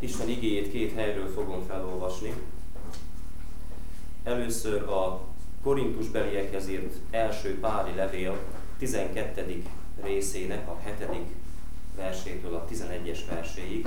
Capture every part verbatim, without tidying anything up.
Isten igéjét két helyről fogom felolvasni. Először a Korintusbeliekhez írt első Páli levél tizenkettedik részének a hetedik versétől a tizenegyes verséig.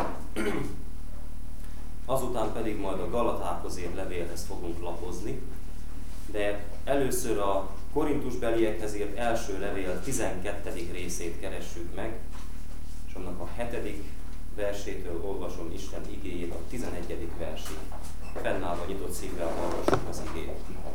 Azután pedig majd a Galatákhoz írt levélhez fogunk lapozni. De először a Korintusbeliekhez írt első levél tizenkettedik részét keressük meg, és annak a hetedik versétől olvasom Isten igéjét a tizenegyedik versig. Fennállva nyitott szívvel hallgassuk az igét.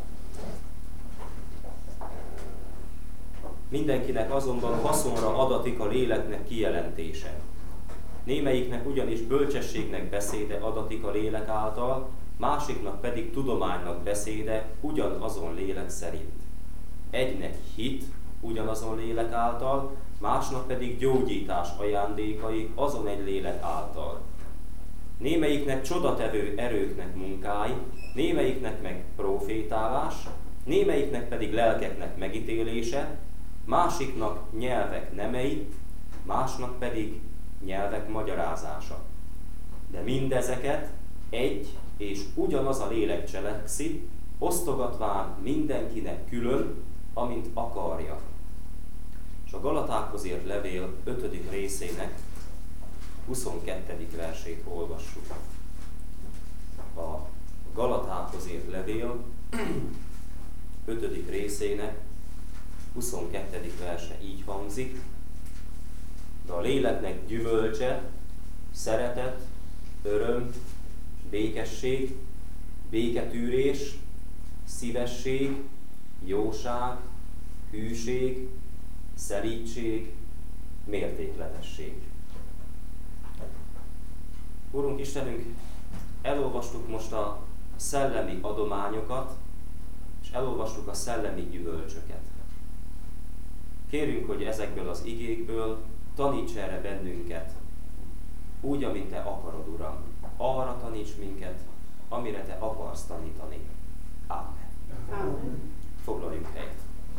Mindenkinek azonban haszonra adatik a léleknek kijelentése. Némelyiknek ugyanis bölcsességnek beszéde adatik a lélek által, másiknak pedig tudománynak beszéde ugyanazon lélek szerint. Egynek hit ugyanazon lélek által, másnak pedig gyógyítás ajándékai azon egy lélek által. Némelyiknek csodatevő erőknek munkái, némelyiknek meg profétálás, némelyiknek pedig lelkeknek megítélése, másiknak nyelvek nemei, másnak pedig nyelvek magyarázása. De mindezeket egy és ugyanaz a lélek cselekszi, osztogatván mindenkinek külön, amint akarja. És a Galatákhoz írt levél ötödik részének huszonkettedik versét olvassuk. A Galatákhoz írt levél ötödik részének huszonkettedik verse így hangzik: de a léleknek gyümölcse, szeretet, öröm, békesség, béketűrés, szívesség, jóság, hűség, szelídség, mértékletesség. Urunk Istenünk, elolvastuk most a szellemi adományokat, és elolvastuk a szellemi gyümölcsöket. Kérünk, hogy ezekből az igékből taníts erre bennünket, úgy, amint Te akarod, Uram. Arra taníts minket, amire Te akarsz tanítani. Ámen. Ámen. Foglaljunk helyet.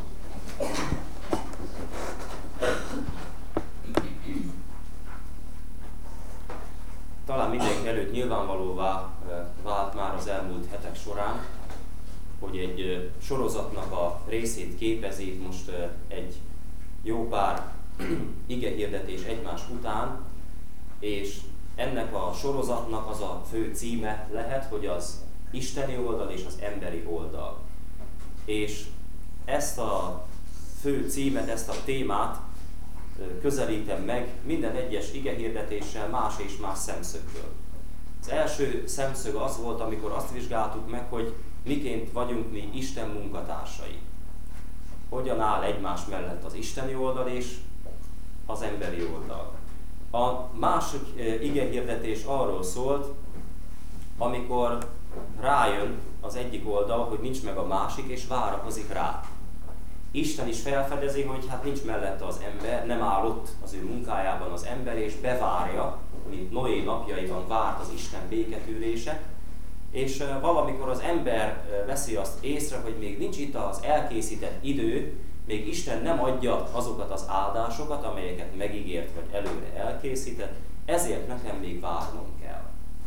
Talán mindenki előtt nyilvánvalóvá vált már az elmúlt hetek során, hogy egy sorozatnak a részét képezi most egy jó pár igehirdetés egymás után, és ennek a sorozatnak az a fő címe lehet, hogy az isteni oldal és az emberi oldal. És ezt a fő címet, ezt a témát közelítem meg minden egyes igehirdetéssel más és más szemszögből. Az első szemszög az volt, amikor azt vizsgáltuk meg, hogy miként vagyunk mi Isten munkatársai. Hogyan áll egymás mellett az isteni oldal és az emberi oldal. A másik igehirdetés arról szólt, amikor rájön az egyik oldal, hogy nincs meg a másik, és várakozik rá. Isten is felfedezi, hogy hát nincs mellette az ember, nem áll ott az ő munkájában az ember, és bevárja, mint Noé napjaiban várt az Isten béketűrése, és valamikor az ember veszi azt észre, hogy még nincs itt az elkészített idő, még Isten nem adja azokat az áldásokat, amelyeket megígért vagy előre elkészített, ezért nekem még várnom kell.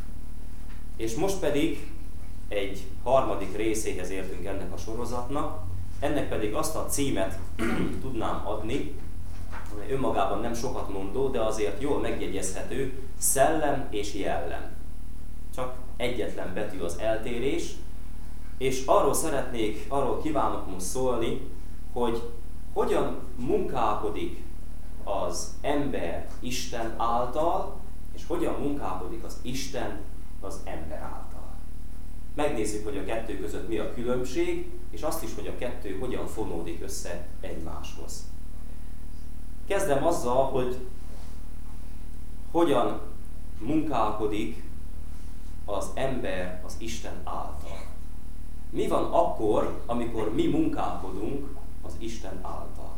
És most pedig egy harmadik részéhez értünk ennek a sorozatnak, ennek pedig azt a címet tudnám adni, amely önmagában nem sokat mondó, de azért jól megjegyezhető: szellem és jellem. Csak egyetlen betű az eltérés, és arról szeretnék, arról kívánok most szólni, hogy hogyan munkálkodik az ember Isten által, és hogyan munkálkodik az Isten az ember által. Megnézzük, hogy a kettő között mi a különbség, és azt is, hogy a kettő hogyan fonódik össze egymáshoz. Kezdem azzal, hogy hogyan munkálkodik az ember az Isten által. Mi van akkor, amikor mi munkálkodunk az Isten által?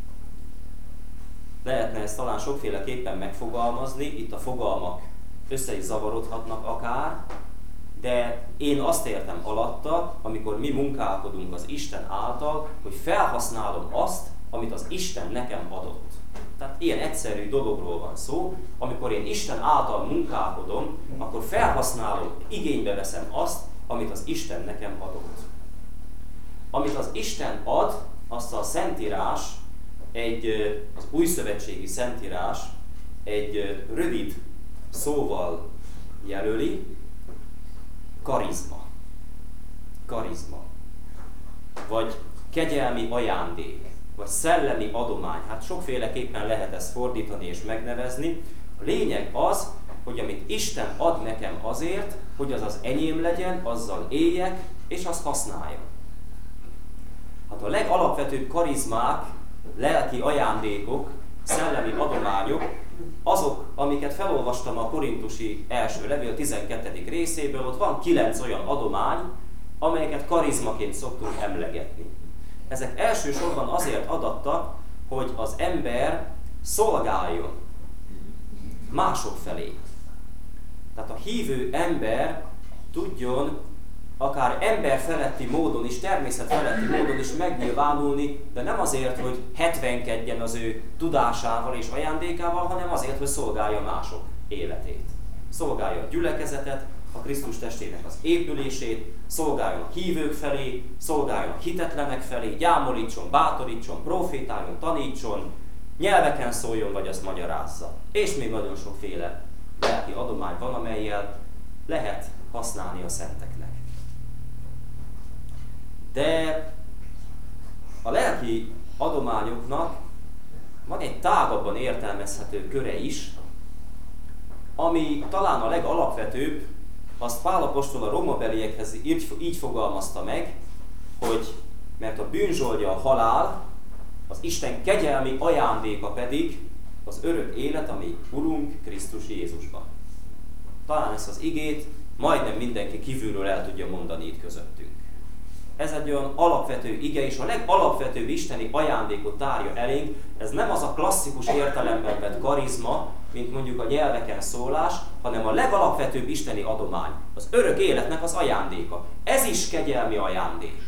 Lehetne ezt talán sokféleképpen megfogalmazni, itt a fogalmak össze is zavarodhatnak akár, de én azt értem alatta, amikor mi munkálkodunk az Isten által, hogy felhasználom azt, amit az Isten nekem adott. Tehát ilyen egyszerű dologról van szó, amikor én Isten által munkálkodom, akkor felhasználom, igénybe veszem azt, amit az Isten nekem adott. Amit az Isten ad, azt a Szentírás, egy, az újszövetségi Szentírás egy rövid szóval jelöli, karizma. Karizma. Vagy kegyelmi ajándék, vagy szellemi adomány. Hát sokféleképpen lehet ezt fordítani és megnevezni. A lényeg az, hogy amit Isten ad nekem azért, hogy az az enyém legyen, azzal éljek, és azt használjam. Hát a legalapvetőbb karizmák, lelki ajándékok, szellemi adományok, azok, amiket felolvastam a korintusi első levél tizenkettedik részéből, ott van kilenc olyan adomány, amelyeket karizmaként szoktunk emlegetni. Ezek elsősorban azért adattak, hogy az ember szolgáljon mások felé. Tehát a hívő ember tudjon akár emberfeletti módon is, természetfeletti módon is megnyilvánulni, de nem azért, hogy hetvenkedjen az ő tudásával és ajándékával, hanem azért, hogy szolgálja mások életét. Szolgálja a gyülekezetet, a Krisztus testének az épülését, szolgáljon a hívők felé, szolgáljon a hitetlenek felé, gyámolítson, bátorítson, profétáljon, tanítson, nyelveken szóljon, vagy azt magyarázza. És még nagyon sokféle lelki adomány van, amellyel lehet használni a szenteknek. De a lelki adományoknak van egy tágabban értelmezhető köre is, ami talán a legalapvetőbb, azt Pál apostol a rómabeliekhez így, így fogalmazta meg, hogy mert a bűnzsoldja a halál, az Isten kegyelmi ajándéka pedig az örök élet, ami Urunk Krisztus Jézusban. Talán ezt az igét majdnem mindenki kívülről el tudja mondani itt közöttünk. Ez egy olyan alapvető ige, és a legalapvetőbb isteni ajándékot tárja elénk. Ez nem az a klasszikus értelemben vett karizma, mint mondjuk a nyelveken szólás, hanem a legalapvetőbb isteni adomány, az örök életnek az ajándéka. Ez is kegyelmi ajándék.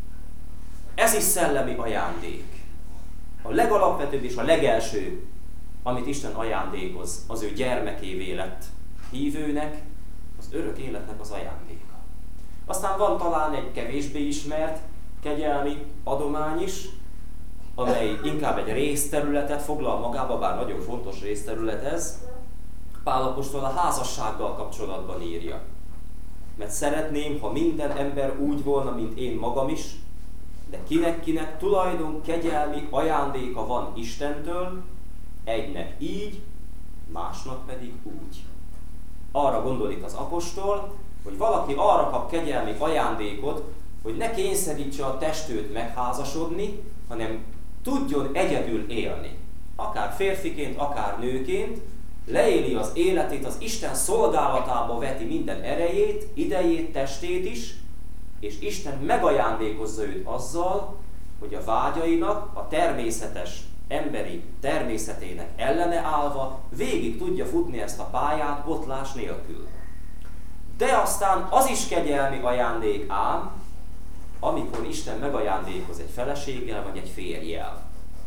Ez is szellemi ajándék. A legalapvetőbb és a legelső, amit Isten ajándékoz az ő gyermekévé lett hívőnek, az örök életnek az ajándéka. Aztán van talán egy kevésbé ismert kegyelmi adomány is, amely inkább egy részterületet foglal magába, bár nagyon fontos részterület ez. Pál apostol a házassággal kapcsolatban írja. Mert szeretném, ha minden ember úgy volna, mint én magam is, de kinek-kinek tulajdon kegyelmi ajándéka van Istentől, egynek így, másnak pedig úgy. Arra gondol itt az apostol, hogy valaki arra kap kegyelmi ajándékot, hogy ne kényszerítse a testőt megházasodni, hanem tudjon egyedül élni. Akár férfiként, akár nőként, leéli az életét, az Isten szolgálatába veti minden erejét, idejét, testét is, és Isten megajándékozza őt azzal, hogy a vágyainak, a természetes emberi természetének ellene állva végig tudja futni ezt a pályát botlás nélkül. De aztán az is kegyelmi ajándék ám, amikor Isten megajándékoz egy feleséggel vagy egy férjjel.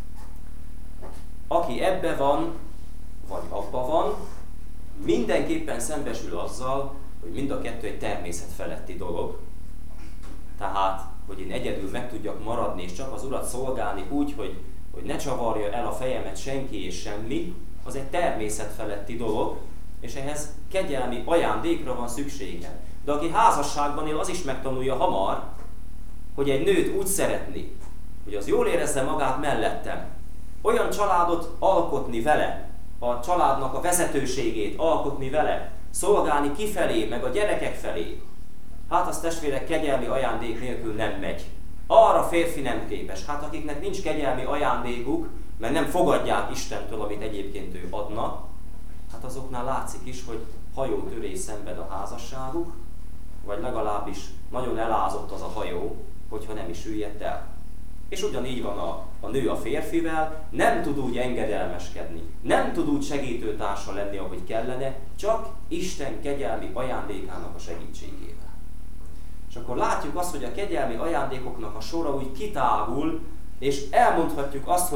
Aki ebbe van, vagy abba van, mindenképpen szembesül azzal, hogy mind a kettő egy természetfeletti dolog. Tehát, hogy én egyedül meg tudjak maradni, és csak az Urat szolgálni úgy, hogy, hogy ne csavarja el a fejemet senki és semmi, az egy természetfeletti dolog, és ehhez kegyelmi ajándékra van szüksége. De aki házasságban él, az is megtanulja hamar, hogy egy nőt úgy szeretni, hogy az jól érezze magát mellettem. Olyan családot alkotni vele, a családnak a vezetőségét alkotni vele, szolgálni kifelé, meg a gyerekek felé. Hát az testvérek kegyelmi ajándék nélkül nem megy. Arra férfi nem képes. Hát akiknek nincs kegyelmi ajándékuk, mert nem fogadják Istentől, amit egyébként ő adna, hát azoknál látszik is, hogy hajótörés szenved a házasságuk, vagy legalábbis nagyon elázott az a hajó, hogyha nem is süllyedt el. És ugyanígy van a, a nő a férfivel, nem tud úgy engedelmeskedni, nem tud úgy segítőtársa lenni, ahogy kellene, csak Isten kegyelmi ajándékának a segítségével. És akkor látjuk azt, hogy a kegyelmi ajándékoknak a sora úgy kitágul, és elmondhatjuk azt, hogy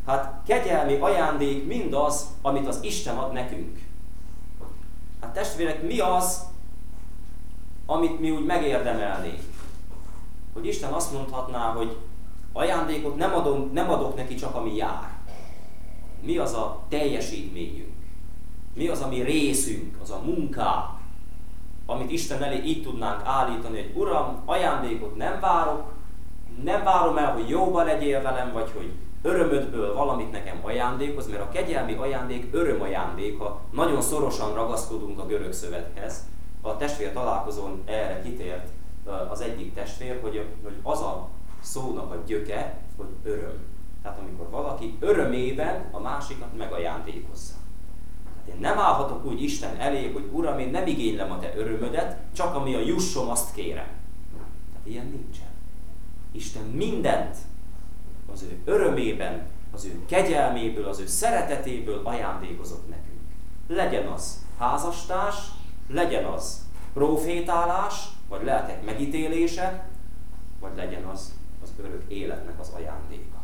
Hát kegyelmi ajándék mindaz, amit az Isten ad nekünk. Hát testvérek, mi az, amit mi úgy megérdemelnénk? Hogy Isten azt mondhatná, hogy ajándékot nem, adom, nem adok neki, csak ami jár. Mi az a teljesítményünk? Mi az, ami részünk, az a munkánk, amit Isten elé így tudnánk állítani, hogy Uram, ajándékot nem várok, nem várom el, hogy jóba legyél velem, vagy hogy örömödből valamit nekem ajándékoz, mert a kegyelmi ajándék örömajándéka, nagyon szorosan ragaszkodunk a görög szövethez. A testvér találkozón erre kitért az egyik testvér, hogy, hogy az a szónak a gyöke, hogy öröm. Tehát amikor valaki örömében a másikat megajándékozza. Hát én nem állhatok úgy Isten elé, hogy Uram, én nem igénylem a te örömödet, csak ami a jussom, azt kérem. Tehát ilyen nincsen. Isten mindent az ő örömében, az ő kegyelméből, az ő szeretetéből ajándékozott nekünk. Legyen az házastárs, legyen az profétálás, vagy lelkek megítélése, vagy legyen az az örök életnek az ajándéka.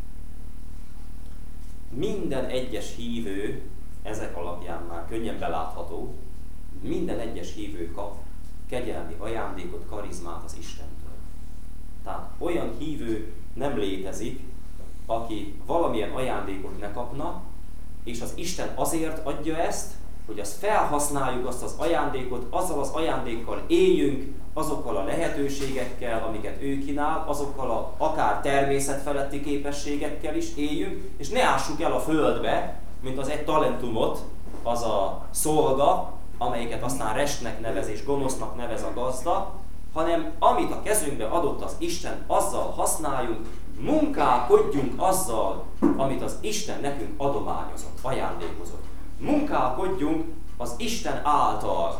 Minden egyes hívő, ezek alapján már könnyen belátható, minden egyes hívő kap kegyelmi ajándékot, karizmát az Istentől. Tehát olyan hívő nem létezik, aki valamilyen ajándékot ne kapna, és az Isten azért adja ezt, hogy azt felhasználjuk, azt az ajándékot, azzal az ajándékkal éljünk, azokkal a lehetőségekkel, amiket ő kínál, azokkal a akár természetfeletti képességekkel is éljünk, és ne ássuk el a földbe, mint az egy talentumot, az a szolga, amelyiket aztán restnek nevez és gonosznak nevez a gazda, hanem amit a kezünkbe adott az Isten, azzal használjunk, munkálkodjunk azzal, amit az Isten nekünk adományozott, ajándékozott. Munkálkodjunk az Isten által.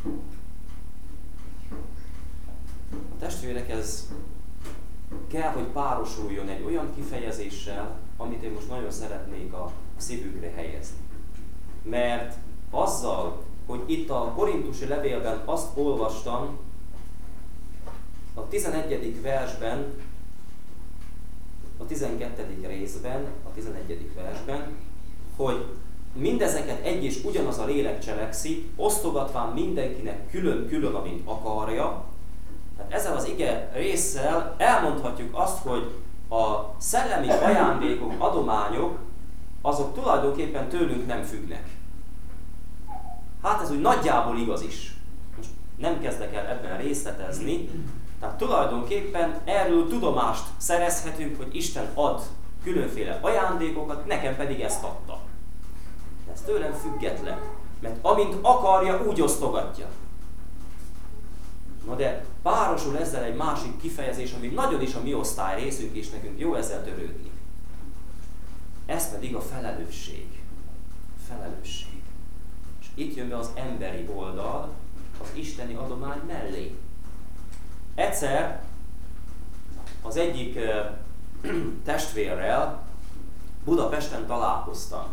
A testvérek, ez kell, hogy párosuljon egy olyan kifejezéssel, amit én most nagyon szeretnék a szívükre helyezni. Mert azzal, hogy itt a korintusi levélben azt olvastam, a tizenegyedik versben, a tizenkettedik részben, a tizenegyedik versben, hogy mindezeket egy és ugyanaz a lélek cselekszi, osztogatván mindenkinek külön-külön, amint akarja. Tehát ezzel az ige résszel elmondhatjuk azt, hogy a szellemi ajándékok, adományok, azok tulajdonképpen tőlünk nem függnek. Hát ez úgy nagyjából igaz is. Most nem kezdek el ebben részletezni. Tehát tulajdonképpen erről tudomást szerezhetünk, hogy Isten ad különféle ajándékokat, nekem pedig ezt adta. De ez tőlem független, mert amint akarja, úgy osztogatja. Na de párosul ezzel egy másik kifejezés, ami nagyon is a mi osztály részünk, és nekünk jó ezzel törődni. Ez pedig a felelősség. Felelősség. És itt jön be az emberi oldal, az isteni adomány mellé. Egyszer az egyik uh, testvérrel Budapesten találkoztam.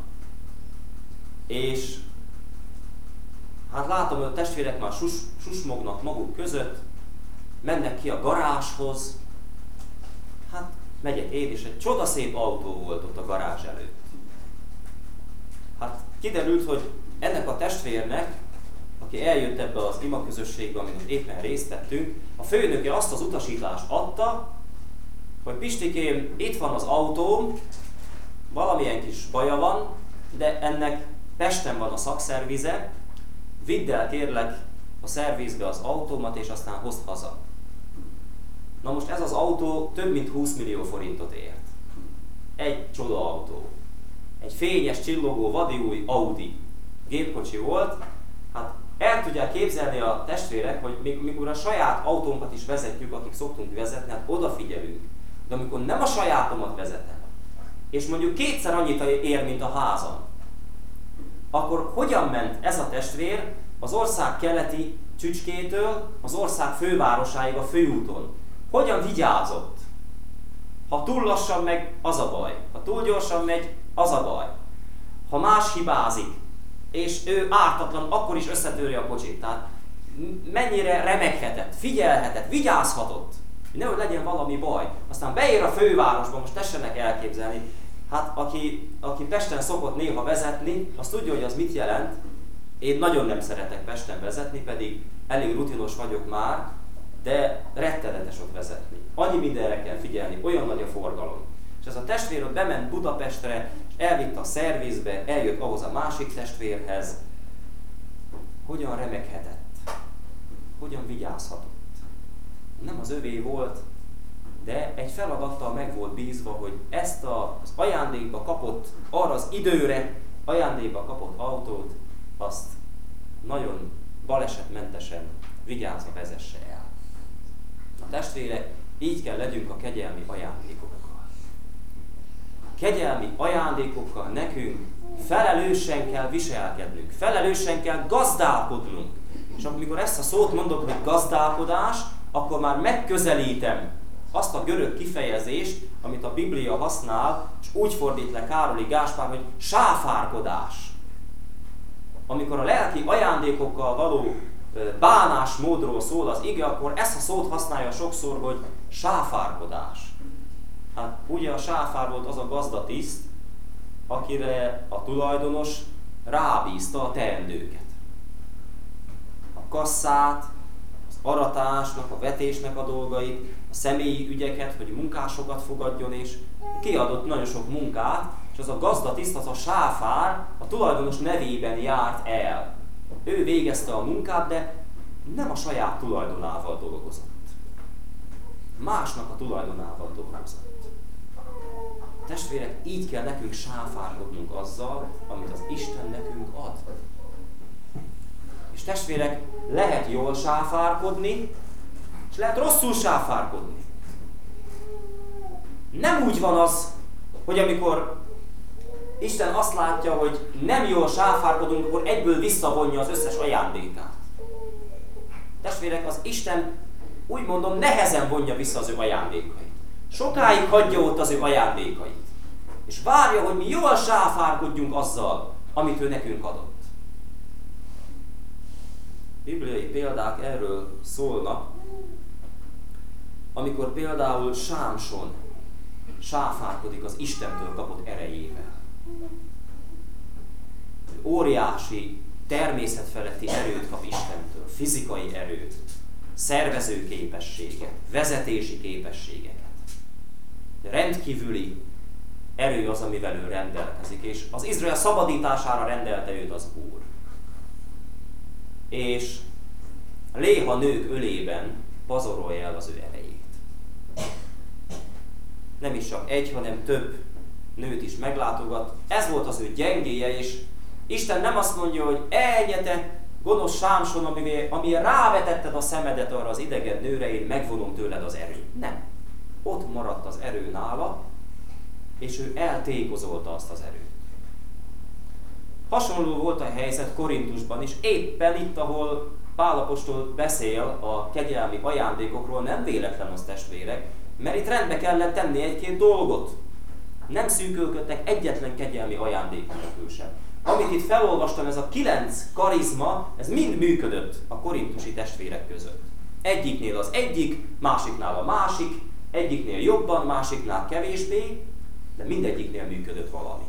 És hát látom, hogy a testvérek már sus, susmognak maguk között, mennek ki a garázshoz. Hát megyek én, és egy csodaszép autó volt ott a garázs előtt. Hát kiderült, hogy ennek a testvérnek, aki eljött ebbe az imaközösségbe, amit éppen részt vettünk, a főnöke azt az utasítást adta, hogy Pistikém, itt van az autóm, valamilyen kis baja van, de ennek Pesten van a szakszervize, vidd el kérlek a szervizbe az autómat, és aztán hozd haza. Na most ez az autó több mint húsz millió forintot ért. Egy csoda autó. Egy fényes, csillogó, vadiúj Audi gépkocsi volt. Hát el tudják képzelni a testvérek, hogy mikor a saját autónkat is vezetjük, akik szoktunk vezetni, hát odafigyelünk. De amikor nem a sajátomat vezetem, és mondjuk kétszer annyit ér, mint a házam, akkor hogyan ment ez a testvér az ország keleti csücskétől az ország fővárosáig a főúton? Hogyan vigyázott? Ha túl lassan megy, az a baj. Ha túl gyorsan megy, az a baj. Ha más hibázik, és ő ártatlan, akkor is összetörje a kocsit. Tehát mennyire remeghetett, figyelhetett, vigyázhatott, hogy nehogy legyen valami baj. Aztán beér a fővárosba, most tessenek elképzelni, Hát aki, aki Pesten szokott néha vezetni, az tudja, hogy az mit jelent. Én nagyon nem szeretek Pesten vezetni, pedig elég rutinos vagyok már, de rettenetes ott vezetni. Annyi mindenre kell figyelni, olyan nagy a forgalom. És ez a testvér ott bement Budapestre, elvitt a szervizbe, eljött ahhoz a másik testvérhez. Hogyan remeghetett? Hogyan vigyázhatott? Nem az övé volt, de egy feladattal meg volt bízva, hogy ezt az ajándékba kapott, arra az időre ajándékba kapott autót, azt nagyon balesetmentesen vigyázva vezesse el. A testvérek, így kell legyünk a kegyelmi ajándékokkal. Kegyelmi ajándékokkal nekünk felelősen kell viselkednünk, felelősen kell gazdálkodnunk. És amikor ezt a szót mondok, hogy gazdálkodás, akkor már megközelítem azt a görög kifejezést, amit a Biblia használ, és úgy fordít le Károli Gáspár, hogy sáfárkodás. Amikor a lelki ajándékokkal való bánásmódról szól az ige, akkor ezt a szót használja sokszor, hogy sáfárkodás. Hát ugye a sáfár volt az a gazdatiszt, akire a tulajdonos rábízta a teendőket. A kasszát, az aratásnak, a vetésnek a dolgait, a személyi ügyeket, hogy munkásokat fogadjon, és kiadott nagyon sok munkát, és az a gazdatiszt, az a sáfár a tulajdonos nevében járt el. Ő végezte a munkát, de nem a saját tulajdonával dolgozott. Másnak a tulajdonával dolgozott. Testvérek, így kell nekünk sáfárkodnunk azzal, amit az Isten nekünk ad. És testvérek, lehet jól sáfárkodni, és lehet rosszul sáfárkodni. Nem úgy van az, hogy amikor Isten azt látja, hogy nem jól sáfárkodunk, akkor egyből visszavonja az összes ajándékát. Testvérek, az Isten, úgy mondom, nehezen vonja vissza az ő ajándékait. Sokáig hagyja ott az ő ajándékait. És várja, hogy mi jól sáfárkodjunk azzal, amit ő nekünk adott. Bibliai példák erről szólnak, amikor például Sámson sáfárkodik az Istentől kapott erejével. Óriási, természetfeletti erőt kap Istentől, fizikai erőt, szervező képességet, vezetési képességeket. De rendkívüli erő az, amivel ő rendelkezik, és az Izrael szabadítására rendelte őt az Úr. És Léha nők ölében pazarolja el az ő erejét. Nem is csak egy, hanem több nőt is meglátogat. Ez volt az ő gyengéje, és Isten nem azt mondja, hogy ejje te gonosz Sámson, amiért rávetetted a szemedet arra az idegen nőre, én megvonom tőled az erőt. Nem. Ott maradt az erő nála, és ő eltékozolta azt az erőt. Hasonló volt a helyzet Korintusban is, éppen itt, ahol Pál apostol beszél a kegyelmi ajándékokról, nem véletlen az, testvérek, mert itt rendbe kellett tenni egy-két dolgot. Nem szűkölködtek egyetlen kegyelmi ajándék nélkül sem. Amit itt felolvastam, ez a kilenc karizma, ez mind működött a korintusi testvérek között. Egyiknél az egyik, másiknál a másik, egyiknél jobban, másiknál kevésbé, de mindegyiknél működött valami.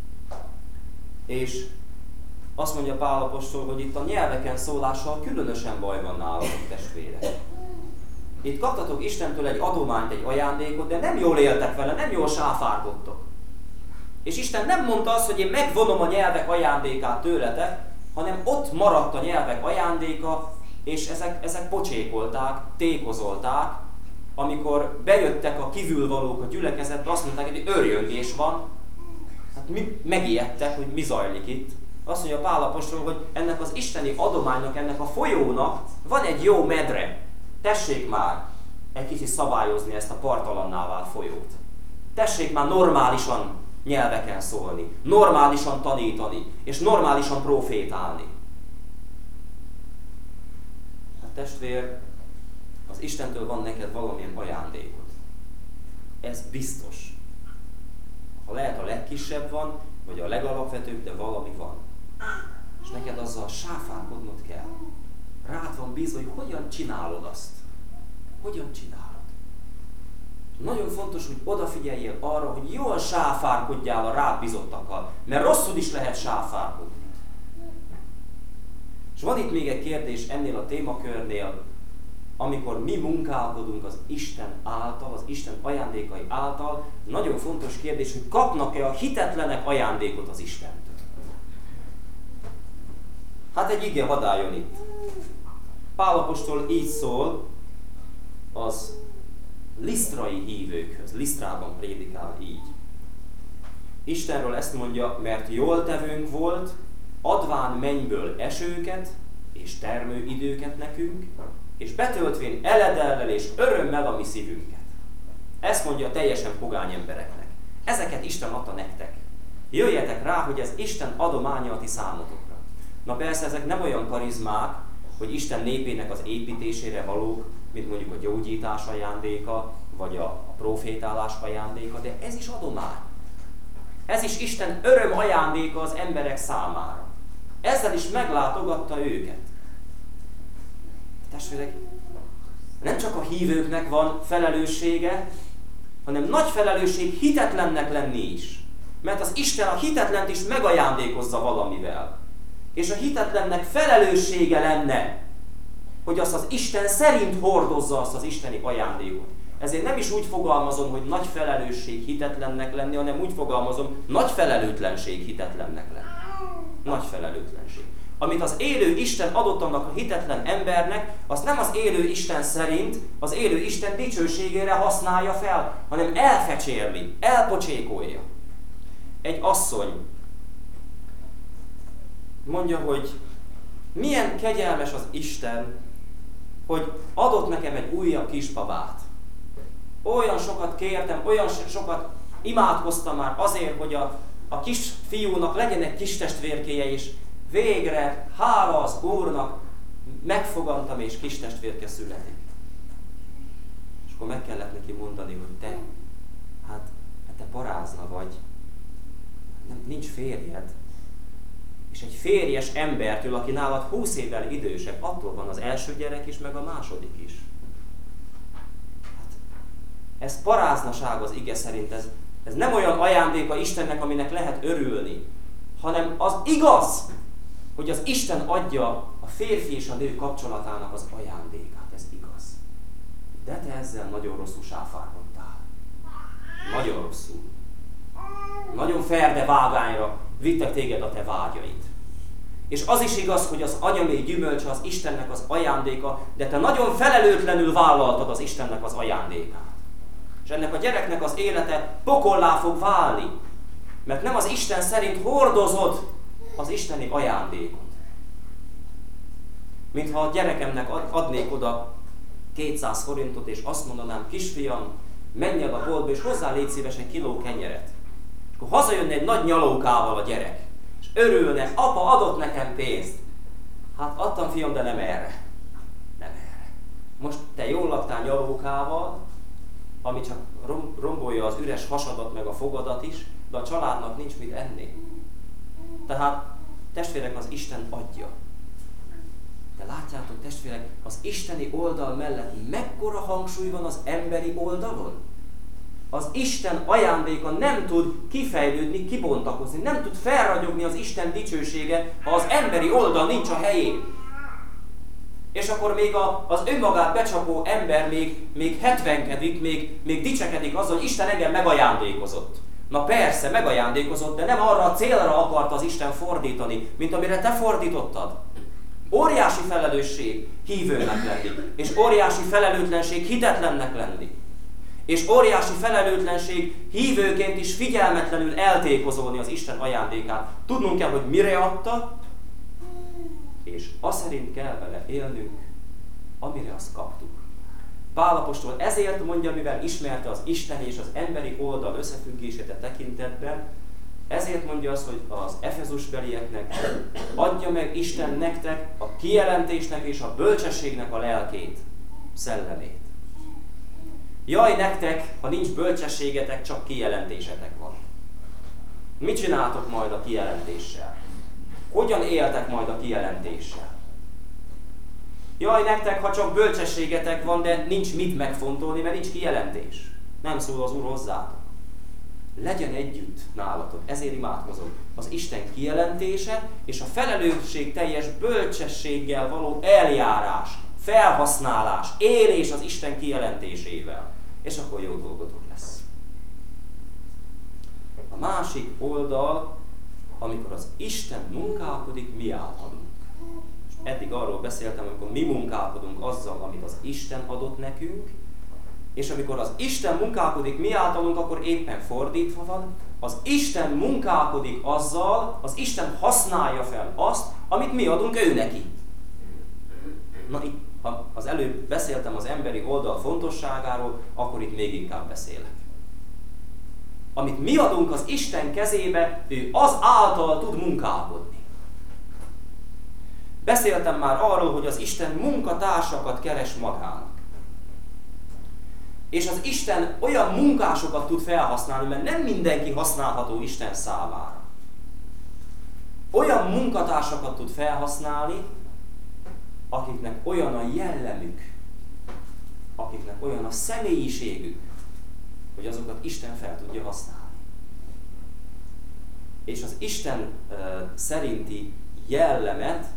És azt mondja Pál apostol, hogy itt a nyelveken szólással különösen baj van nálatok, testvérek. Itt kaptatok Istentől egy adományt, egy ajándékot, de nem jól éltek vele, nem jól sáfárkodtok. És Isten nem mondta azt, hogy én megvonom a nyelvek ajándékát tőletek, hanem ott maradt a nyelvek ajándéka, és ezek, ezek pocsékolták, tékozolták, amikor bejöttek a kívülvalók a gyülekezetbe, azt mondták, hogy őrjöngés van. Hát mi megijedtek, hogy mi zajlik itt. Azt mondja Pál apostol, hogy ennek az isteni adománynak, ennek a folyónak van egy jó medre. Tessék már egy kicsit szabályozni ezt a partalanná vált folyót. Tessék már normálisan nyelveken szólni, normálisan tanítani, és normálisan profétálni. Hát testvér, az Istentől van neked valamilyen ajándékod. Ez biztos. Ha lehet a legkisebb van, vagy a legalapvetőbb, de valami van. És neked azzal sáfárkodnod kell. Rád van bízva, hogy hogyan csinálod azt. Hogyan csinálod. Nagyon fontos, hogy odafigyeljél arra, hogy jól sáfárkodjál a rád bizottakkal, mert rosszul is lehet sáfárkodni. És van itt még egy kérdés ennél a témakörnél, amikor mi munkálkodunk az Isten által, az Isten ajándékai által, nagyon fontos kérdés, hogy kapnak-e a hitetlenek ajándékot az Istentől. Hát egy ige vadáljon itt. Pál apostol így szól az lisztrai hívőkhöz, Lisztrában prédikál így. Istenről ezt mondja, mert jól tevőnk volt, adván mennyből esőket és termőidőket nekünk, és betöltvén eledellel és örömmel a mi szívünket. Ezt mondja teljesen pogány embereknek. Ezeket Isten adta nektek. Jöjjetek rá, hogy ez Isten adománya a ti számotokra. Na persze, ezek nem olyan karizmák, hogy Isten népének az építésére valók, mint mondjuk a gyógyítás ajándéka, vagy a profétálás ajándéka, de ez is adomány. Ez is Isten öröm ajándéka az emberek számára. Ezzel is meglátogatta őket. Testvérek, nem csak a hívőknek van felelőssége, hanem nagy felelősség hitetlennek lenni is. Mert az Isten a hitetlent is megajándékozza valamivel. És a hitetlennek felelőssége lenne, hogy azt az Isten szerint hordozza azt az isteni ajándékot. Ezért nem is úgy fogalmazom, hogy nagy felelősség hitetlennek lenni, hanem úgy fogalmazom, nagy felelőtlenség hitetlennek lenni. Nagy felelőtlenség. Amit az élő Isten adott annak a hitetlen embernek, azt nem az élő Isten szerint, az élő Isten dicsőségére használja fel, hanem elfecsérli, elpocsékolja. Egy asszony mondja, hogy milyen kegyelmes az Isten, hogy adott nekem egy újabb kisbabát. Olyan sokat kértem, olyan sokat imádkoztam már azért, hogy a, a kis fiúnak legyen egy kis testvérkéje, és végre, hála az Úrnak, megfogantam, és kis testvérke születik. És akkor meg kellett neki mondani, hogy te, hát te parázna vagy, nem, nincs férjed. És egy férjes embertől, aki nálad húsz évvel idősebb, attól van az első gyerek is, meg a második is. Hát, ez paráznaság az ige szerint, ez, ez nem olyan ajándéka Istennek, aminek lehet örülni, hanem az igaz, hogy az Isten adja a férfi és a nő kapcsolatának az ajándékát, ez igaz. De te ezzel nagyon rosszul sáfárkodtál. Nagyon rosszul. Nagyon ferde vágányra vittek téged a te vágyaid. És az is igaz, hogy az anyamély gyümölcse az Istennek az ajándéka, de te nagyon felelőtlenül vállaltad az Istennek az ajándékát. És ennek a gyereknek az élete pokollá fog válni, mert nem az Isten szerint hordozod az isteni ajándékot. Mintha a gyerekemnek adnék oda kétszáz forintot, és azt mondanám, kisfiam, menj el a boltba, és hozzá légy szíves egy kiló kenyeret. És akkor hazajönne egy nagy nyalókával a gyerek, és örülne, apa adott nekem pénzt. Hát adtam, fiam, de nem erre. Nem erre. Most te jól laktál nyalókával, ami csak rombolja az üres hasadat meg a fogadat is, de a családnak nincs mit enni. Tehát, testvérek, az Isten adja. De látjátok, testvérek, az isteni oldal mellett mekkora hangsúly van az emberi oldalon? Az Isten ajándéka nem tud kifejlődni, kibontakozni, nem tud felragyogni az Isten dicsősége, ha az emberi oldal nincs a helyén. És akkor még a, az önmagát becsapó ember még, még hetvenkedik, még, még dicsekedik azzal, hogy Isten engem megajándékozott. Na persze, megajándékozott, de nem arra a célra akarta az Isten fordítani, mint amire te fordítottad. Óriási felelősség hívőnek lenni, és óriási felelőtlenség hitetlennek lenni. És óriási felelőtlenség hívőként is figyelmetlenül eltékozolni az Isten ajándékát. Tudnunk kell, hogy mire adta, és azt szerint kell vele élnünk, amire azt kaptuk. Pál apostol ezért mondja, mivel ismerte az isteni és az emberi oldal összefüggését a tekintetben, ezért mondja azt, hogy az Efezusbelieknek adja meg Isten nektek a kijelentésnek és a bölcsességnek a lelkét, szellemét. Jaj nektek, ha nincs bölcsességetek, csak kijelentésetek van. Mit csináltok majd a kijelentéssel? Hogyan éltek majd a kijelentéssel? Jaj nektek, ha csak bölcsességetek van, de nincs mit megfontolni, mert nincs kijelentés. Nem szól az Úr hozzátok. Legyen együtt nálatok, ezért imádkozom. Az Isten kijelentése és a felelősség teljes bölcsességgel való eljárás, felhasználás, élés az Isten kijelentésével. És akkor jó dolgotok lesz. A másik oldal, amikor az Isten munkálkodik mi általunk. Eddig arról beszéltem, amikor mi munkálkodunk azzal, amit az Isten adott nekünk, és amikor az Isten munkálkodik mi általunk, akkor éppen fordítva van. Az Isten munkálkodik azzal, az Isten használja fel azt, amit mi adunk ő neki. Na itt, ha az előbb beszéltem az emberi oldal fontosságáról, akkor itt még inkább beszélek. Amit mi adunk az Isten kezébe, ő az által tud munkálkodni. Beszéltem már arról, hogy az Isten munkatársakat keres magának. És az Isten olyan munkásokat tud felhasználni, mert nem mindenki használható Isten számára. Olyan munkatársakat tud felhasználni, akiknek olyan a jellemük, akiknek olyan a személyiségük, hogy azokat Isten fel tudja használni. És az Isten uh, szerinti jellemet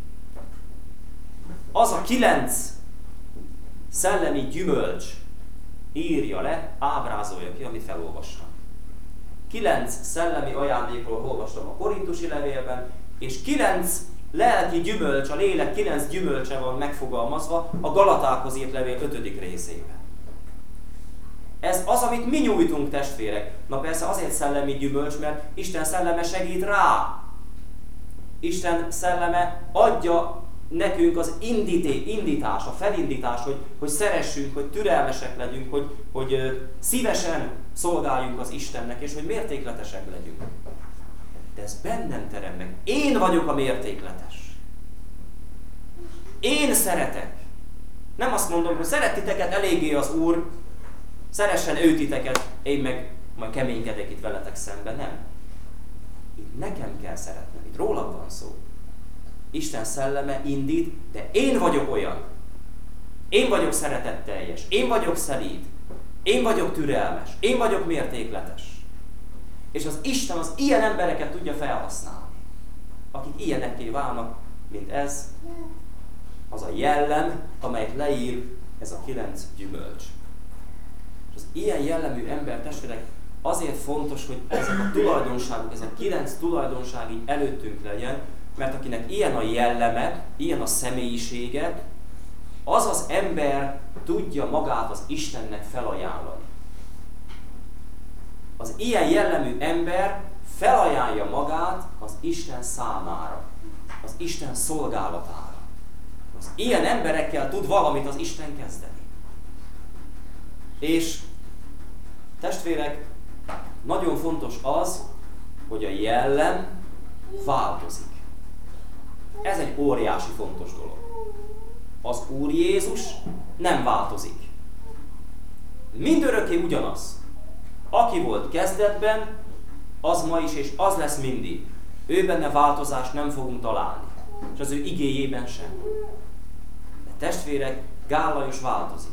az a kilenc szellemi gyümölcs írja le, ábrázolja ki, amit felolvastam. Kilenc szellemi ajándékról olvastam a korintusi levélben, és kilenc lelki gyümölcs, a lélek kilenc gyümölcse van megfogalmazva a Galatákhoz írt levél ötödik részében. Ez az, amit mi nyújtunk, testvérek. Na persze azért szellemi gyümölcs, mert Isten szelleme segít rá. Isten szelleme adja nekünk az indité, indítás, a felindítás, hogy, hogy szeressünk, hogy türelmesek legyünk, hogy, hogy ö, szívesen szolgáljunk az Istennek, és hogy mértékletesek legyünk. De ez bennem terem meg. Én vagyok a mértékletes. Én szeretek. Nem azt mondom, hogy szeret titeket eléggé az Úr, szeressen ő titeket, én meg majd keménykedek itt veletek szemben. Nem. Itt nekem kell szeretnem, itt rólam van szó. Isten szelleme indít, de én vagyok olyan. Én vagyok szeretetteljes, én vagyok szelíd, én vagyok türelmes, én vagyok mértékletes. És az Isten az ilyen embereket tudja felhasználni, akik ilyenekké válnak, mint ez, az a jellem, amelyet leír ez a kilenc gyümölcs. És az ilyen jellemű ember, testvérek, azért fontos, hogy ezek a tulajdonságok, ezek a kilenc tulajdonság így előttünk legyen, mert akinek ilyen a jelleme, ilyen a személyisége, az az ember tudja magát az Istennek felajánlani. Az ilyen jellemű ember felajánlja magát az Isten számára, az Isten szolgálatára. Az ilyen emberekkel tud valamit az Isten kezdeni. És testvérek, nagyon fontos az, hogy a jellem változik. Ez egy óriási fontos dolog. Az Úr Jézus nem változik. Mindörökké ugyanaz. Aki volt kezdetben, az ma is, és az lesz mindig. Ő benne változást nem fogunk találni. És az ő igéjében sem. De testvérek, Gál Lajos változik.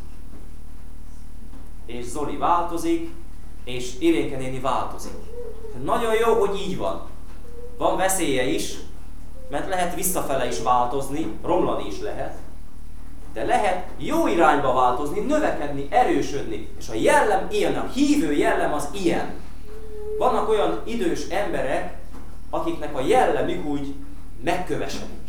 És Zoli változik, és Irénke néni változik. Nagyon jó, hogy így van. Van veszélye is, mert lehet visszafele is változni, romlani is lehet, de lehet jó irányba változni, növekedni, erősödni. És a jellem ilyen, a hívő jellem az ilyen. Vannak olyan idős emberek, akiknek a jellemük úgy megkövesedik.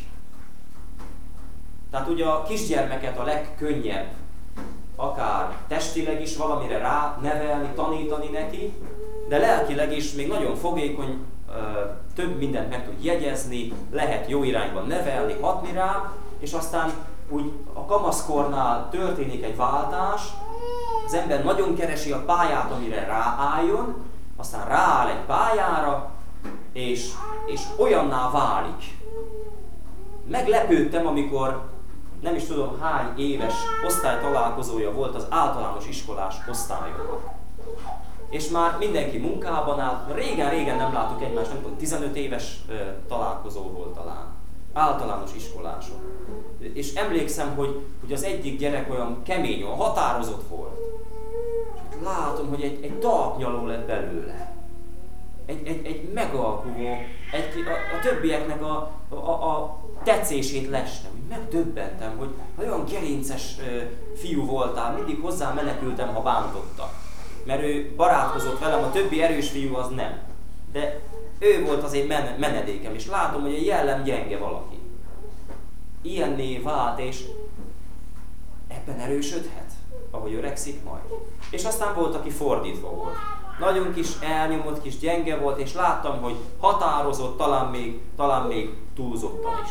Tehát ugye a kisgyermeket a legkönnyebb, akár testileg is valamire rá nevelni, tanítani neki, de lelkileg is még nagyon fogékony, több mindent meg tud jegyezni, lehet jó irányban nevelni, hatni rá, és aztán úgy a kamaszkornál történik egy váltás, az ember nagyon keresi a pályát, amire ráálljon, aztán rááll egy pályára, és, és olyanná válik. Meglepődtem, amikor nem is tudom hány éves osztálytalálkozója volt az általános iskolás osztályoknak. És már mindenki munkában áll, régen-régen nem látok egymást, nem tudom, tizenöt éves ö, találkozó volt talán. Általános iskolások. És emlékszem, hogy, hogy az egyik gyerek olyan kemény, olyan határozott volt. És látom, hogy egy, egy talpnyaló lett belőle. Egy, egy, egy megalkuvó, egy, a, a többieknek a, a, a tetszését leste. Úgy megdöbbentem, hogy olyan gerinces ö, fiú voltál, mindig hozzá menekültem, ha bántottak. Mert ő barátkozott velem, a többi erős fiú az nem. De ő volt az én men- menedékem, és látom, hogy a jellem gyenge valaki. Ilyenné vált, és ebben erősödhet, ahogy öregszik majd. És aztán volt, aki fordítva volt. Nagyon kis elnyomott, kis gyenge volt, és láttam, hogy határozott, talán még, talán még túlzottan is.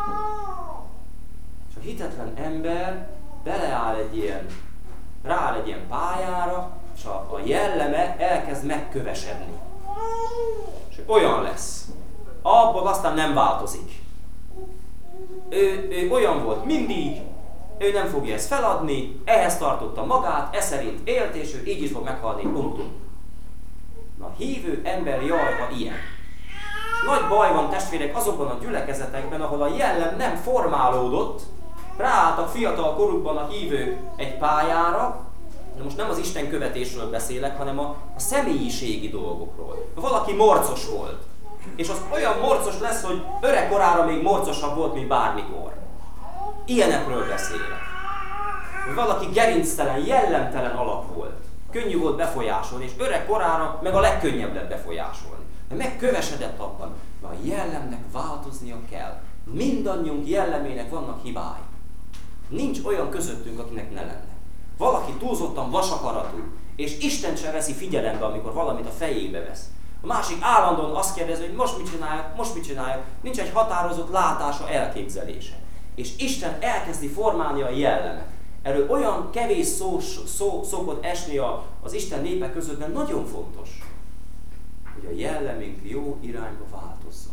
És a hitetlen ember beleáll egy ilyen, rááll egy ilyen pályára, és a, a jelleme elkezd megkövesedni. És olyan lesz. Abban aztán nem változik. Ő, ő olyan volt mindig, ő nem fogja ezt feladni, ehhez tartotta magát, e szerint élt, és ő így is fog meghalni, punktum. Na, a hívő ember jajva ilyen. És nagy baj van, testvérek, azokban a gyülekezetekben, ahol a jellem nem formálódott, ráálltak fiatal korukban a hívők egy pályára, de most nem az Isten követésről beszélek, hanem a, a személyiségi dolgokról. Valaki morcos volt, és az olyan morcos lesz, hogy öregkorára még morcosabb volt, mint bármikor. Ilyenekről beszélek. Hogy valaki gerinctelen, jellemtelen alak volt. Könnyű volt befolyásolni, és öregkorára meg a legkönnyebb lett befolyásolni. De megkövesedett abban, mert a jellemnek változnia kell. Mindannyiunk jellemének vannak hibái. Nincs olyan közöttünk, akinek ne lenne. Valaki túlzottan vasakaratú, és Isten sem veszi figyelembe, amikor valamit a fejébe vesz. A másik állandóan azt kérdezi, hogy most mit csináljak, most mit csináljak. Nincs egy határozott látása, elképzelése. És Isten elkezdi formálni a jellemet. Erről olyan kevés szó, szó szokott esni a, az Isten népe között, de nagyon fontos, hogy a jellemünk jó irányba változzon.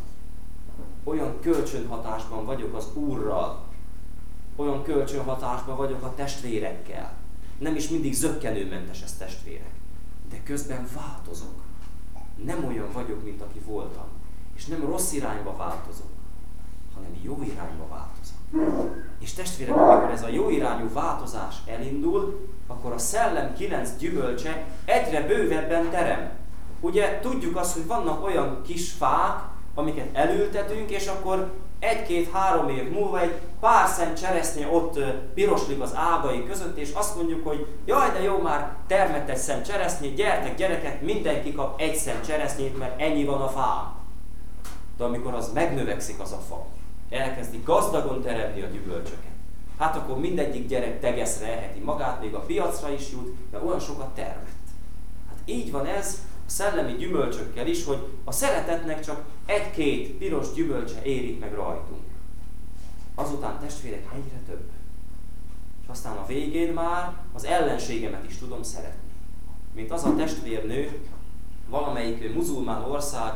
Olyan kölcsönhatásban vagyok az Úrral, olyan kölcsönhatásban vagyok a testvérekkel. Nem is mindig zökkenőmentes ez, testvérek, de közben változok. Nem olyan vagyok, mint aki voltam. És nem rossz irányba változok, hanem jó irányba változok. És testvérek, amikor ez a jó irányú változás elindul, akkor a szellem kilenc gyümölcse egyre bővebben terem. Ugye tudjuk azt, hogy vannak olyan kis fák, amiket elültetünk, és akkor egy-két-három év múlva egy pár szent cseresznye ott piroslik az ágai között, és azt mondjuk, hogy jaj, de jó, már termett egy szent cseresznyét, gyertek gyerekek, mindenki kap egy szent cseresznyét, mert ennyi van a fán. De amikor az megnövekszik az a fa, elkezdi gazdagon teremni a gyümölcsöket, hát akkor mindegyik gyerek tegeszre eheti magát, még a piacra is jut, de olyan sokat termett. Hát így van ez a szellemi gyümölcsökkel is, hogy a szeretetnek csak egy-két piros gyümölcse érik meg rajtunk. Azután, testvérek, egyre több. És aztán a végén már az ellenségemet is tudom szeretni. Mint az a testvérnő, valamelyik muzulmán ország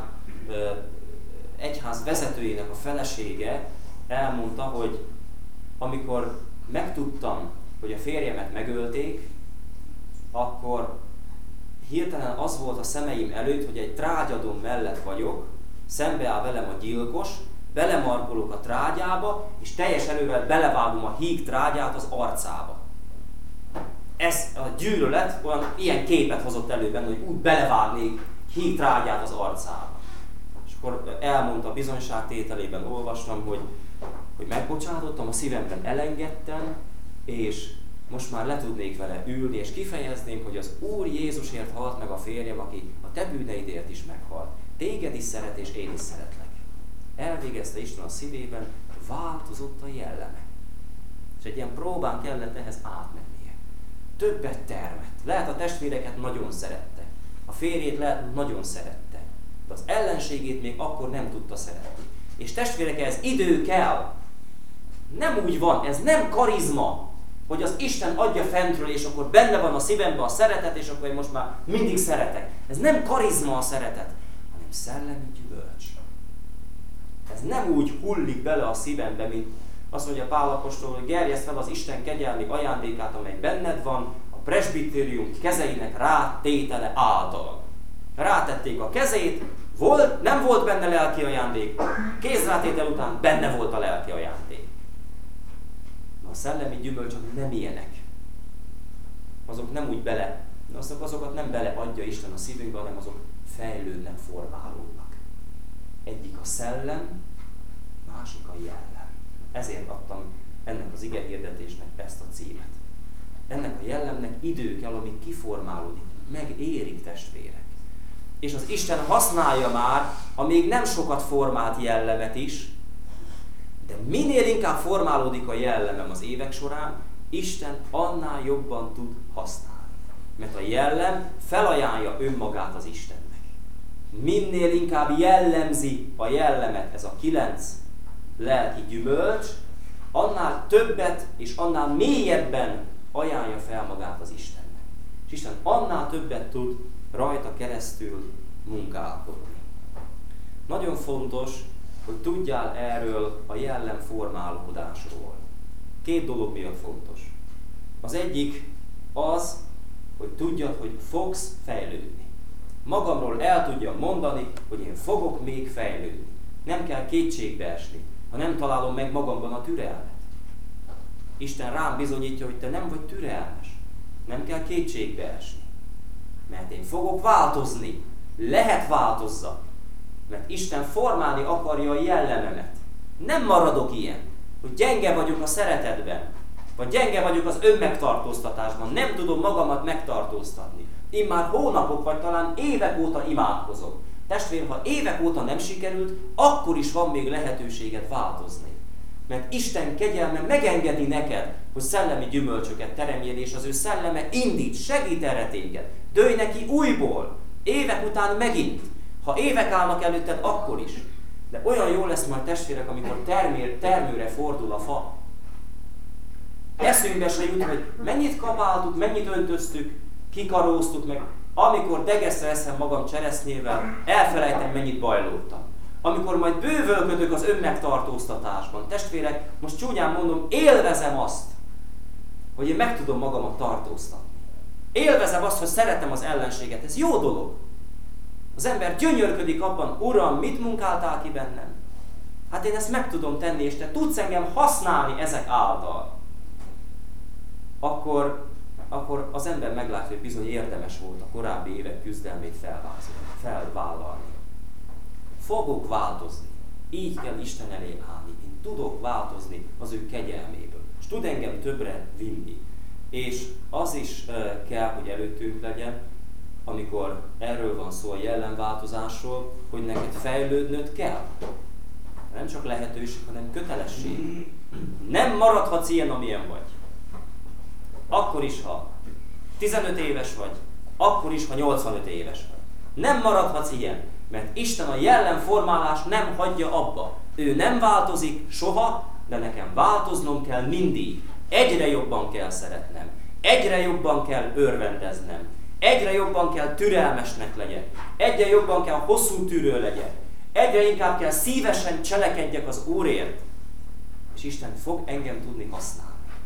egyház vezetőjének a felesége elmondta, hogy amikor megtudtam, hogy a férjemet megölték, akkor hirtelen az volt a szemeim előtt, hogy egy trágyadom mellett vagyok, szembeáll velem a gyilkos, belemarkolok a trágyába, és teljes erővel belevágom a híg trágyát az arcába. Ez a gyűlölet olyan ilyen képet hozott elő benne, hogy úgy belevágnék híg trágyát az arcába. És akkor elmondta a bizonyságtételében, olvastam, hogy, hogy megbocsátottam, a szívemben elengedtem, és most már le tudnék vele ülni, és kifejezném, hogy az Úr Jézusért halt meg a férjem, aki a te bűneidért is meghalt. Téged is szeret, és én is szeretlek. Elvégezte Isten a szívében, változott a jelleme. És egy ilyen próbán kellett ehhez átmennie. Többet termett. Lehet a testvéreket nagyon szerette. A férjét lehet nagyon szerette. De az ellenségét még akkor nem tudta szeretni. És testvérek, ez idő kell. Nem úgy van, ez nem karizma, hogy az Isten adja fentről, és akkor benne van a szívemben a szeretet, és akkor én most már mindig szeretek. Ez nem karizma a szeretet, hanem szellemi gyümölcs. Ez nem úgy hullik bele a szívembe, mint azt mondja Pál apostol, hogy gerjeszd fel az Isten kegyelmi ajándékát, amely benned van, a presbitérium kezeinek rátétele által. Rátették a kezét, volt, nem volt benne lelki ajándék, kézrátétel után benne volt a lelki ajándék. A szellemi gyümölcsök nem ilyenek. Azok nem úgy bele de azok, azokat nem beleadja Isten a szívünkbe, hanem azok fejlődnek, formálódnak. Egyik a szellem, másik a jellem. Ezért adtam ennek az igehirdetésnek ezt a címet. Ennek a jellemnek idő kell, amíg kiformálódik, megérik, testvérek. És az Isten használja már a még nem sokat formált jellemet is, de minél inkább formálódik a jellemem az évek során, Isten annál jobban tud használni. Mert a jellem felajánlja önmagát az Istennek. Minél inkább jellemzi a jellemet ez a kilenc lelki gyümölcs, annál többet és annál mélyebben ajánlja fel magát az Istennek. És Isten annál többet tud rajta keresztül munkálkodni. Nagyon fontos, hogy tudjál erről a jellem formálódásról. Két dolog miatt fontos. Az egyik az, hogy tudjad, hogy fogsz fejlődni. Magamról el tudjam mondani, hogy én fogok még fejlődni. Nem kell kétségbe esni, ha nem találom meg magamban a türelmet. Isten rám bizonyítja, hogy te nem vagy türelmes. Nem kell kétségbe esni. Mert én fogok változni. Lehet változzak. Mert Isten formálni akarja a jellememet. Nem maradok ilyen, hogy gyenge vagyok a szeretetben, vagy gyenge vagyok az önmegtartóztatásban. Nem tudom magamat megtartóztatni. Én már hónapok, vagy talán évek óta imádkozok. Testvér, ha évek óta nem sikerült, akkor is van még lehetőséged változni. Mert Isten kegyelme megengedi neked, hogy szellemi gyümölcsöket teremjél, és az ő szelleme indít, segít erre téged. Dőj neki újból, évek után megint. Ha évek állnak előtted, akkor is. De olyan jó lesz majd, testvérek, amikor termér, termőre fordul a fa. Eszünkbe se jut, hogy mennyit kapáltuk, mennyit öntöztük, kikaróztuk meg. Amikor degeszre eszem magam cseresznyével, elfelejtem, mennyit bajlódtam. Amikor majd bővölködök az önmegtartóztatásban. Testvérek, most csúnyán mondom, élvezem azt, hogy én meg tudom magamat tartóztatni. Élvezem azt, hogy szeretem az ellenséget. Ez jó dolog. Az ember gyönyörködik abban, Uram, mit munkáltál ki bennem? Hát én ezt meg tudom tenni, és te tudsz engem használni ezek által. Akkor, akkor az ember meglátja, hogy bizony érdemes volt a korábbi évek küzdelmét felvállalni. Fogok változni. Így kell Isten elé állni. Én tudok változni az ő kegyelméből. És tud engem többre vinni. És az is uh, kell, hogy előttünk legyen, amikor erről van szó a jellemváltozásról, hogy neked fejlődnöd kell. Nem csak lehetőség, hanem kötelesség. Nem maradhatsz ilyen, amilyen vagy. Akkor is, ha tizenöt éves vagy, akkor is, ha nyolcvanöt éves vagy. Nem maradhatsz ilyen, mert Isten a jellemformálás nem hagyja abba. Ő nem változik soha, de nekem változnom kell mindig. Egyre jobban kell szeretnem. Egyre jobban kell örvendeznem. Egyre jobban kell türelmesnek legyek. Egyre jobban kell hosszú tűrő legyek. Egyre inkább kell szívesen cselekedjek az Úrért. És Isten fog engem tudni használni.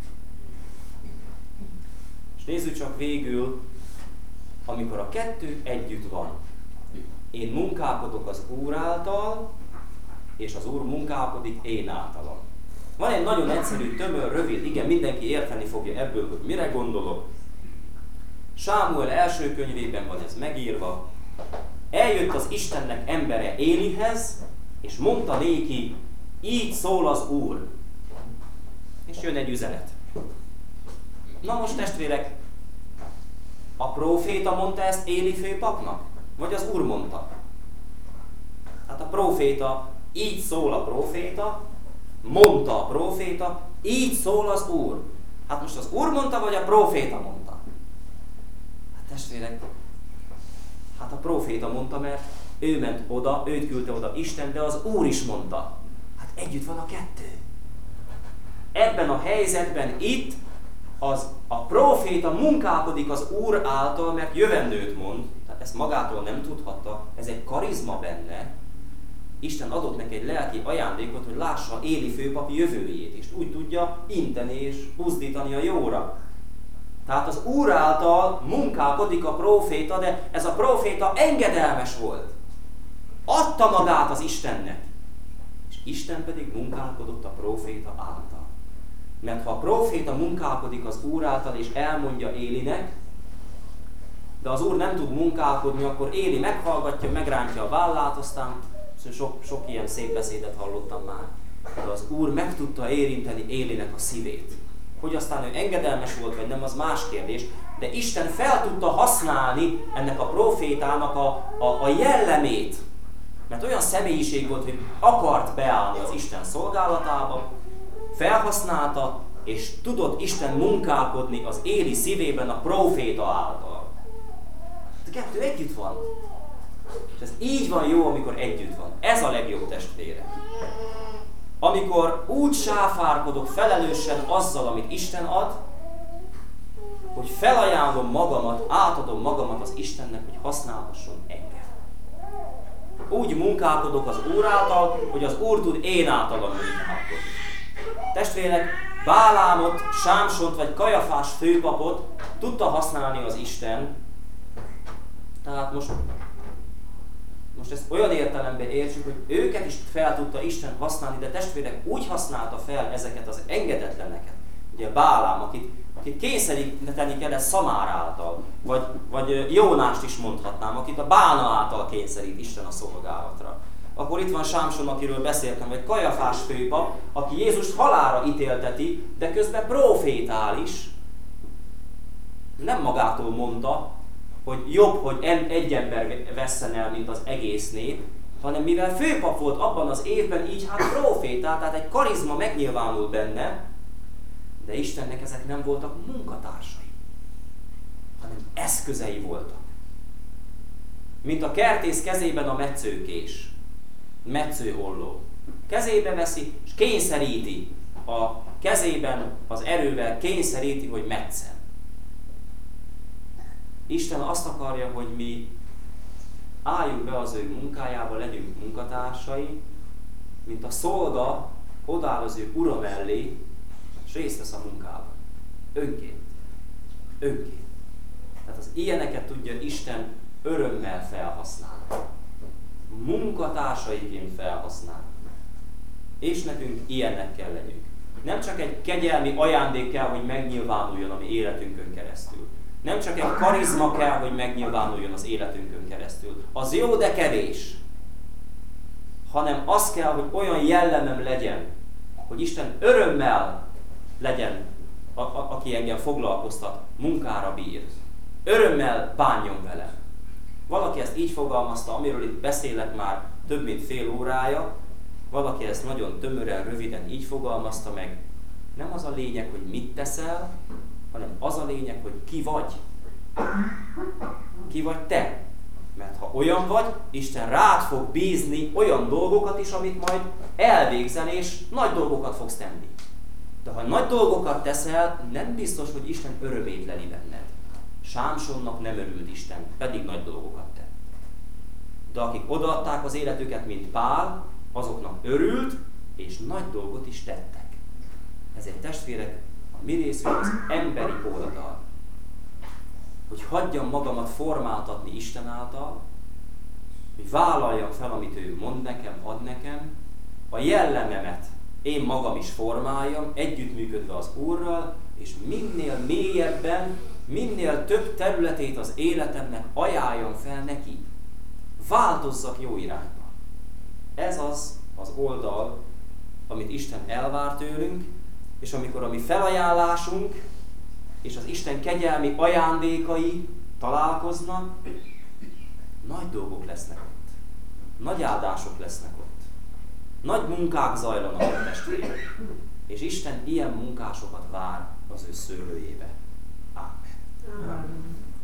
És nézzük csak végül, amikor a kettő együtt van. Én munkálkodok az Úr által, és az Úr munkálkodik én általam. Van egy nagyon egyszerű, tömör, rövid, igen, mindenki érteni fogja ebből, hogy mire gondolok. Sámuel első könyvében van ez megírva. Eljött az Istennek embere Élihez, és mondta néki, így szól az Úr. És jön egy üzenet. Na most testvérek, a próféta mondta ezt Éli főpapnak? Vagy az Úr mondta? Hát a próféta, így szól a próféta, mondta a próféta, így szól az Úr. Hát most az Úr mondta, vagy a próféta mondta? Hát testvérek, hát a próféta mondta, mert ő ment oda, őt küldte oda Isten, de az Úr is mondta. Hát együtt van a kettő. Ebben a helyzetben itt az a próféta munkálkodik az Úr által, mert jövendőt mond. Tehát ezt magától nem tudhatta, ez egy karizma benne. Isten adott neki egy lelki ajándékot, hogy lássa Éli főpap jövőjét, és úgy tudja inteni és buzdítani a jóra. Tehát az Úr által munkálkodik a próféta, de ez a próféta engedelmes volt. Adta magát az Istennek. És Isten pedig munkálkodott a próféta által. Mert ha a próféta munkálkodik az Úr által és elmondja Élinek, de az Úr nem tud munkálkodni, akkor Éli meghallgatja, megrántja a vállát, aztán sok, sok ilyen szép beszédet hallottam már. De az Úr meg tudta érinteni Élinek a szívét. Hogy aztán ő engedelmes volt, vagy nem, az más kérdés, de Isten fel tudta használni ennek a profétának a, a, a jellemét. Mert olyan személyiség volt, hogy akart beállni az Isten szolgálatába, felhasználta, és tudott Isten munkálkodni az Éli szívében a próféta által. A kettő együtt van. És ez így van jó, amikor együtt van. Ez a legjobb, testvére. Amikor úgy sáfárkodok felelősen azzal, amit Isten ad, hogy felajánlom magamat, átadom magamat az Istennek, hogy használhasson engem. Úgy munkálkodok az Úr által, hogy az Úr tud én általam munkálkodni. Testvérek, Bálámot, Sámsont vagy Kajafás főpapot tudta használni az Isten. Tehát most, most ezt olyan értelemben értsük, hogy őket is fel tudta Isten használni, de testvérek úgy használta fel ezeket az engedetleneket. Ugye Bálám, akit, akit kényszeríteni kellett Szamár által, vagy, vagy Jónást is mondhatnám, akit a Bálna által kényszerít Isten a szolgálatra. Akkor itt van Sámson, akiről beszéltem, vagy Kajafás főpap, aki Jézust halálra ítélteti, de közben profétál is. Nem magától mondta, hogy jobb, hogy egy ember vesszen el, mint az egész nép, hanem mivel főpap volt abban az évben, így hát profétál, tehát egy karizma megnyilvánul benne, de Istennek ezek nem voltak munkatársai, hanem eszközei voltak. Mint a kertész kezében a metszőkés, metszőolló. Kezébe veszi, és kényszeríti, a kezében az erővel kényszeríti, hogy metszen. Isten azt akarja, hogy mi álljunk be az ő munkájába, legyünk munkatársai, mint a szolga odáll az ő ura mellé, és részt vesz a munkában. Önként. Önként. Tehát az ilyeneket tudja Isten örömmel felhasználni. Munkatársaiként felhasználni. És nekünk ilyennek kell legyünk. Nem csak egy kegyelmi ajándék kell, hogy megnyilvánuljon a mi életünkön keresztül. Nem csak egy karizma kell, hogy megnyilvánuljon az életünkön keresztül. Az jó, de kevés. Hanem az kell, hogy olyan jellemem legyen, hogy Isten örömmel legyen, a, a, aki engem foglalkoztat, munkára bír. Örömmel bánjon velem. Valaki ezt így fogalmazta, amiről itt beszélek már több mint fél órája, valaki ezt nagyon tömören, röviden így fogalmazta meg. Nem az a lényeg, hogy mit teszel, hanem az a lényeg, hogy ki vagy. Ki vagy te. Mert ha olyan vagy, Isten rád fog bízni olyan dolgokat is, amit majd elvégzel, és nagy dolgokat fogsz tenni. De ha nagy dolgokat teszel, nem biztos, hogy Isten örömét leli benned. Sámsonnak nem örült Isten, pedig nagy dolgokat tett. De akik odaadták az életüket, mint Pál, azoknak örült, és nagy dolgot is tettek. Ezért testvérek, a mi részünk az emberi oldal. Hogy hagyjam magamat formáltatni Isten által, hogy vállaljam fel, amit ő mond nekem, ad nekem, a jellememet én magam is formáljam, együttműködve az Úrral, és minél mélyebben, minél több területét az életemnek ajánljam fel neki. Változzak jó irányba. Ez az az oldal, amit Isten elvár tőlünk, és amikor a mi felajánlásunk és az Isten kegyelmi ajándékai találkoznak, nagy dolgok lesznek ott. Nagy áldások lesznek ott. Nagy munkák zajlanak a testvérek. És Isten ilyen munkásokat vár az ő szőlőjébe. Ámen. Amen.